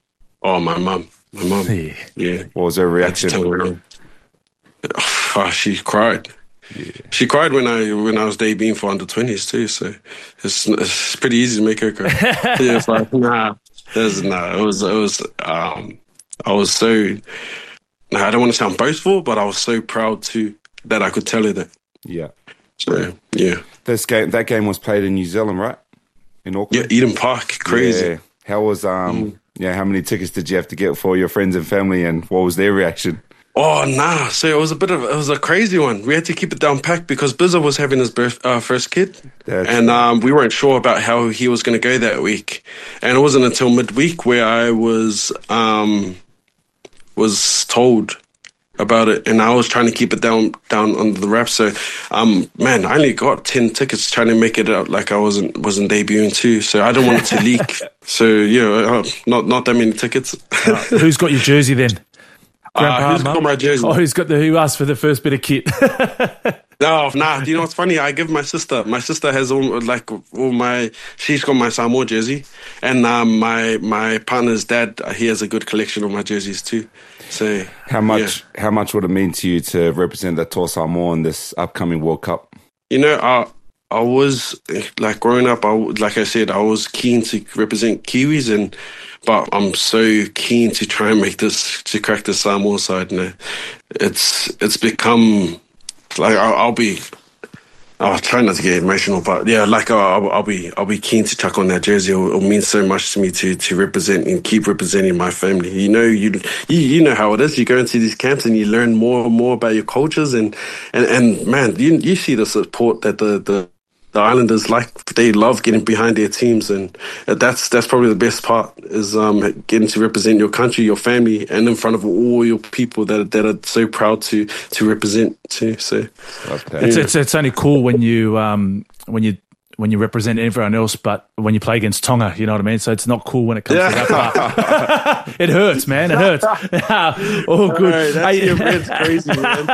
Oh, my mum, my mum. Yeah. yeah. What was her reaction? Oh, she cried. Yeah. She cried when I when I was debuting for under twenties too. So it's, it's pretty easy to make her cry. Yeah, it's like nah, there's nah. It was it was um. I was so. Nah, I don't want to sound boastful, but I was so proud too that I could tell her that. Yeah. So yeah. This game that game was played in New Zealand, right? In Auckland. Yeah, Eden Park. Crazy. Yeah. How was um? Mm. Yeah, how many tickets did you have to get for your friends and family, and what was their reaction? Oh, nah. So it was a bit of, it was a crazy one. We had to keep it down packed because Bizza was having his birth, uh, first kid. That's and um, we weren't sure about how he was going to go that week. And it wasn't until midweek where I was, um, was told about it. And I was trying to keep it down, down under the wraps. So, um, man, I only got ten tickets trying to make it out like I wasn't, wasn't debuting too. So I didn't want it to leak. So, yeah, uh, not, not that many tickets. Uh, who's got your jersey then? Uh, who's got my jersey? Oh, who's got the who asked for the first bit of kit? No, nah. Do you know what's funny? I give my sister. My sister has all like all my. She's got my Samoa jersey, and um, my my partner's dad. He has a good collection of my jerseys too. So how much yeah. how much would it mean to you to represent the Tō Samoa in this upcoming World Cup? You know, I I was like growing up. I like I said, I was keen to represent Kiwis, and but I'm so keen to try and make this to crack the Samoa side. You know, it's it's become. Like I'll, I'll be, I'll try not to get emotional, but yeah, like I'll, I'll be, I'll be keen to chuck on that jersey. It'll, it'll mean so much to me to to represent and keep representing my family. You know, you you you know how it is. You go into these camps and you learn more and more about your cultures, and and, and man, you you see the support that the the. The Islanders, like, they love getting behind their teams, and that's that's probably the best part, is um, getting to represent your country, your family, and in front of all your people that that are so proud to to represent too. So okay. it's, it's it's only cool when you um when you when you represent everyone else, but when you play against Tonga, you know what I mean? So it's not cool when it comes yeah. to that part. It hurts, man. It hurts. All good. Right, that's hey, that's crazy, man.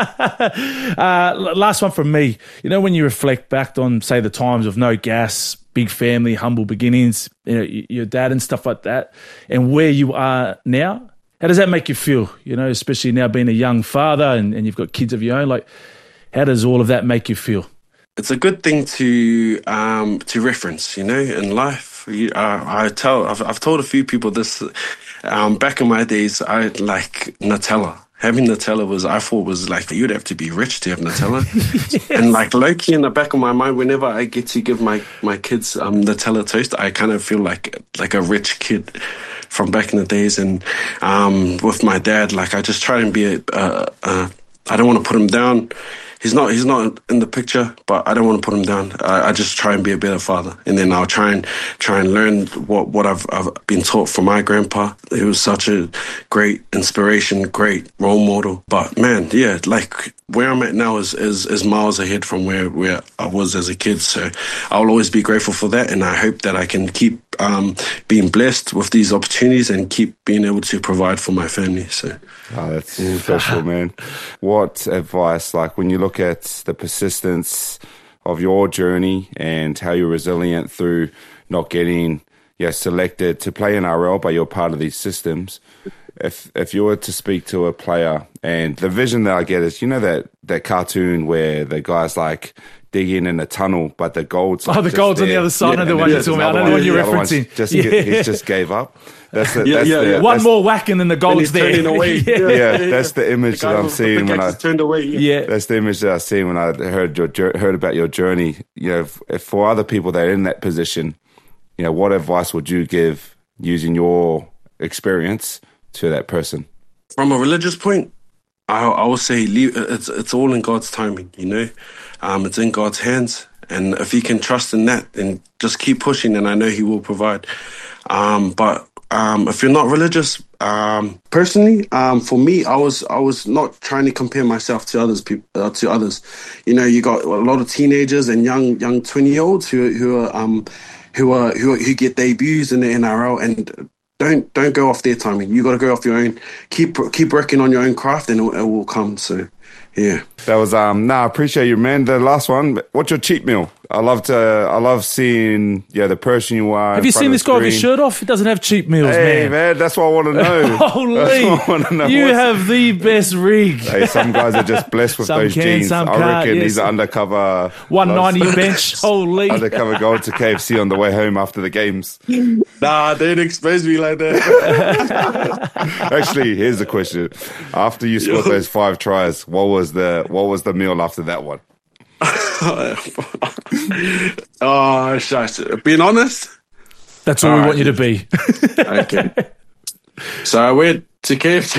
Uh, last one from me. You know, when you reflect back on, say, the times of no gas, big family, humble beginnings, you know, your dad and stuff like that, and where you are now, how does that make you feel? You know, especially now being a young father and, and you've got kids of your own. Like, how does all of that make you feel? It's a good thing to um, to reference, you know, in life. You, uh, I tell, I've, I've told a few people this. Um, back in my days, I like Nutella. Having Nutella was, I thought was like, you'd have to be rich to have Nutella. Yes. And like low-key in the back of my mind, whenever I get to give my, my kids um, Nutella toast, I kind of feel like like a rich kid from back in the days. And um, with my dad, like I just try and be a, a, a I don't want to put him down. He's not. He's not in the picture, but I don't want to put him down. I, I just try and be a better father, and then I'll try and try and learn what what I've I've been taught from my grandpa. He was such a great inspiration, great role model. But man, yeah, like where I'm at now is is, is miles ahead from where, where I was as a kid. So I'll always be grateful for that, and I hope that I can keep um, being blessed with these opportunities and keep being able to provide for my family. So. Oh, that's yeah. special, man. What advice, like when you look at the persistence of your journey and how you're resilient through not getting yeah, selected to play in R L, but you're part of these systems. If if you were to speak to a player, and the vision that I get is, you know, that, that cartoon where the guy's like digging in a tunnel, but the gold's like oh, the gold's there. On the other side. Yeah, I know the one you're talking about. I know the one you're referencing. Just yeah. get, he just gave up. That's the, yeah, that's yeah, the, yeah. One that's, more whack and then the gold's there. Away. yeah. Yeah, yeah, that's the image the that I'm seeing when I turned away. Yeah. yeah, that's the image that I see when I heard your heard about your journey. You know, if, if for other people that are in that position, you know, what advice would you give using your experience to that person? From a religious point, I, I would say leave, it's it's all in God's timing. You know, um, it's in God's hands, and if you can trust in that, then just keep pushing, and I know He will provide. Um, but um, if you're not religious, um, personally, um, for me, I was I was not trying to compare myself to others. People uh, to others, you know, you got a lot of teenagers and young young twenty year olds who who are um who are who, who get debuts in the N R L and. Don't don't go off their timing. You got to go off your own. Keep keep working on your own craft, and it will, it will come. So, yeah. That was um. No, nah, I appreciate you, man. The last one. What's your cheat meal? I love to. I love seeing yeah the person you are. Have you seen this guy with his shirt off? He doesn't have cheat meals, hey, man. man, that's what I want to know. Holy, I want to know. You What's have the best rig. Hey, some guys are just blessed with some those can, jeans. I can't, reckon yes. he's an undercover one ninety bench. Holy, undercover goal to K F C on the way home after the games. Nah, they didn't expose me like that. Actually, here's the question: after you scored those five tries, what was the what was the meal after that one? Oh, shush. Being honest, that's all, all we right. want you to be. Okay. So I went to K F C.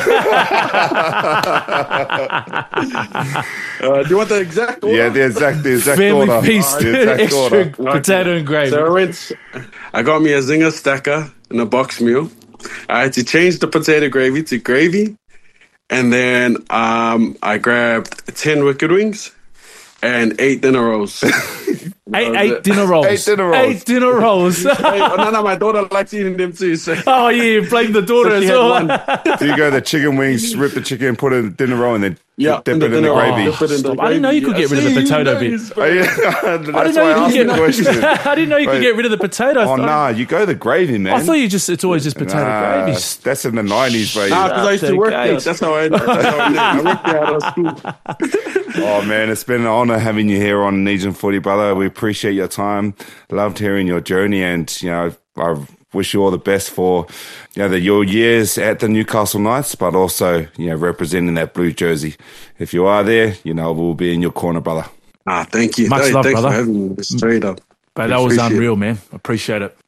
uh, do you want the exact order? Yeah, the exact, the exact Family order. feast, the exact extra order. potato and gravy. So I went. I got me a zinger stacker and a box meal. I had to change the potato gravy to gravy, and then um, I grabbed ten wicked wings and eight dinner rolls. Eight, eight dinner rolls. Eight dinner rolls. Eight dinner rolls. Hey, oh, no, no, my daughter likes eating them too. So. Oh, yeah, blame the daughter So as she had well. one. Do you go the chicken wings, rip the chicken, put it in a dinner roll, and then Yeah, dip in it in the dinner roll. gravy? Dip it in the I didn't know you could gravy. get rid of the See, potato you bit. know, Oh, yeah. I That's didn't why I know asked you the could question. get. I didn't know you could Wait. get rid of the potato. I Oh, thought- nah, you go the gravy, man. I thought you just. It's always just potato Nah, gravy. that's in the nineties, baby. Nah, because I used to work Okay. there. That's how I. That's how I, did. I worked there out of school. Oh, man, it's been an honour having you here on Nesian Footy, brother. We appreciate your time. Loved hearing your journey, and, you know, I wish you all the best for, you know, the, your years at the Newcastle Knights, but also, you know, representing that blue jersey. If you are there, you know, we'll be in your corner, brother. Ah, thank you. Much Hey, love, thanks brother. for having me. Straight up. But that was Appreciate it. unreal, man. Appreciate it.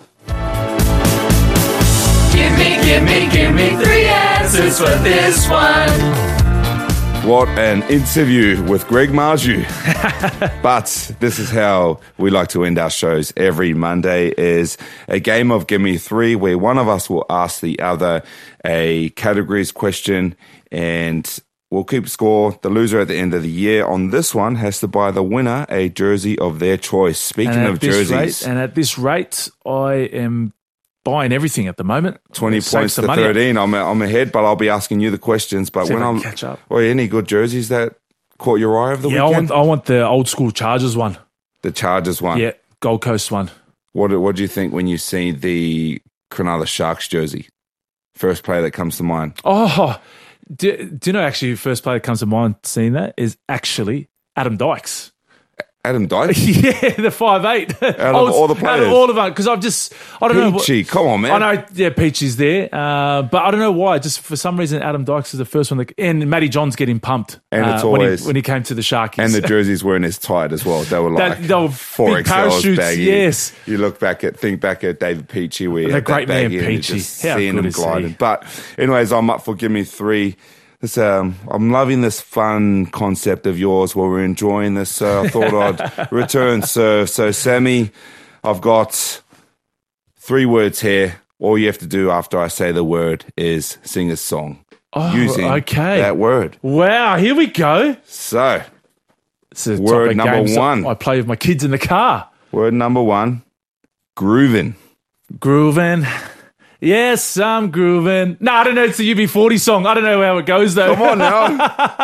Give me, give me, give me three answers for this one. What an interview with Greg Marju. But this is how we like to end our shows every Monday, is a game of Give Me Three, where one of us will ask the other a categories question, and we'll keep score. The loser at the end of the year on this one has to buy the winner a jersey of their choice. Speaking And of at this jerseys, rate, and at this rate, I am buying everything at the moment. twenty Save points some to money. thirteen. I'm, I'm ahead, but I'll be asking you the questions. But See if when I can I'm catch up. Well, any good jerseys that caught your eye over the Yeah, I weekend? want, I want the old school Chargers one. The Chargers one. Yeah, Gold Coast one. What What do you think when you see the Cronulla Sharks jersey? First player that comes to mind. Oh, do, do you know actually the first player that comes to mind seeing that is actually Adam Dykes. Adam Dykes. Yeah, the five eight. Out of all the Out players. of all of them, because I've just, I don't know. what- Peachy, come on, man. I know, yeah, Peachy's there, uh, but I don't know why. Just for some reason, Adam Dykes is the first one, that, and Matty John's getting pumped. And it's uh, when, always- he, when he came to the Sharkies. And the jerseys weren't as tight as well. They were That- like they were four big X Ls parachutes, baggy. yes. You look back at, think back at David Peachy, where he The had that great man, baggy and you're Peachy. just How seeing good him is he? gliding. But anyways, I'm up for Give Me Three. This, um, I'm loving this fun concept of yours where we're enjoying this. So I thought I'd return serve. So, Sammy, I've got three words here. All you have to do after I say the word is sing a song Oh, using okay. that word. Wow, here we go. So, It's a Word type of number games that one. I play with my kids in the car. word number one, grooving. Grooving. Yes, I'm grooving. No, I don't know. It's a U B forty song. I don't know how it goes, though. Come on now. Come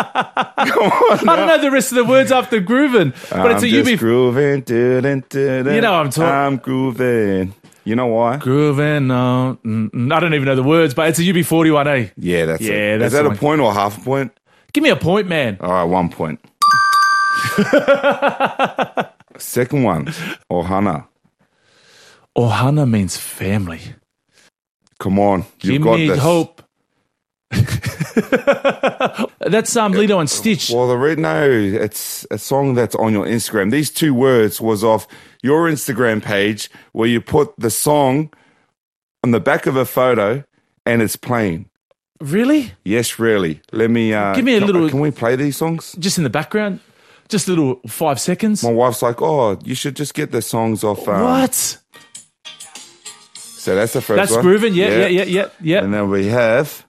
on now. I don't know the rest of the words after grooving, but it's I'm a U B. just grooving. dun, dun, dun. You know I'm talking- I'm grooving. You know why? Grooving. No, mm, mm, I don't even know the words, but it's a U B forty-one, eh? Yeah, that's Yeah, it. that's Is that the a one. point or half a point? Give me a point, man. All right, one point. Second one, Ohana. Ohana means family. Come on, you've Give got me this. hope. That's um, Lido and Stitch. Well, the red no, it's a song that's on your Instagram. These two words was off your Instagram page where you put the song on the back of a photo and it's playing. Really? Yes, really. Let me uh, Give me a can- little- Can we play these songs? Just in the background? Just a little five seconds? My wife's like, "Oh, you should just get the songs off." Um, What? So that's the first That's one. grooving. Yeah, yeah, yeah, yeah, yeah. And then we have.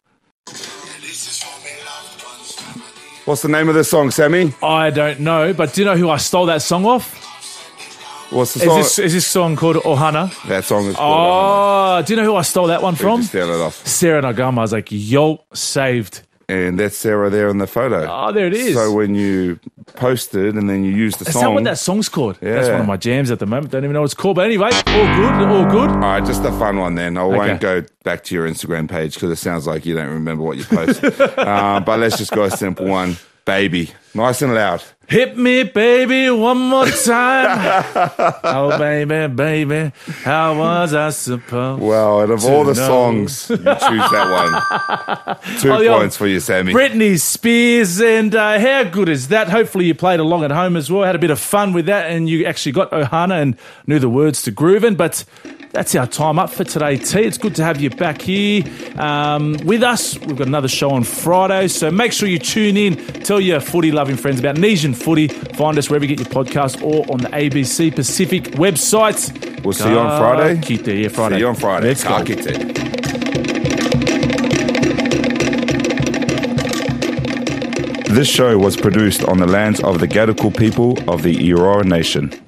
What's the name of this song, Sammy? I don't know, but do you know who I stole that song off? What's the Is song? this, is this song called Ohana? that song is called. Oh, do you know who I stole that one Where'd from? you steal it off? Sarah Nagama. I was like, yo, saved. And that's Sarah there in the photo. Oh, there it is. So when you posted and then you used the Is song. that what that song's called? That's Yeah. one of my jams at the moment. Don't even know what it's called. But anyway, all good, all good. All right, just a fun one then. I won't Okay. go back to your Instagram page because it sounds like you don't remember what you post. uh, but let's just go a simple one. Baby. Nice and loud. Hit me, baby, one more time. Oh, baby, baby, how was I supposed? Well, out of all the know. songs, you choose that one. Two Oh, yeah. points for you, Sammy. Britney Spears, and uh, how good is that? Hopefully you played along at home as well, had a bit of fun with that, and you actually got Ohana and knew the words to grooving. But that's our time up for today, T. It's good to have you back here um, with us. We've got another show on Friday, so make sure you tune in. Tell your footy-loving friends about Nesian Footy. Find us wherever you get your podcast or on the A B C Pacific website. We'll see you on Friday. Keep there, yeah, Friday. See you on Friday. Let's go. Ka kite. This show was produced on the lands of the Gadigal people of the Eora Nation.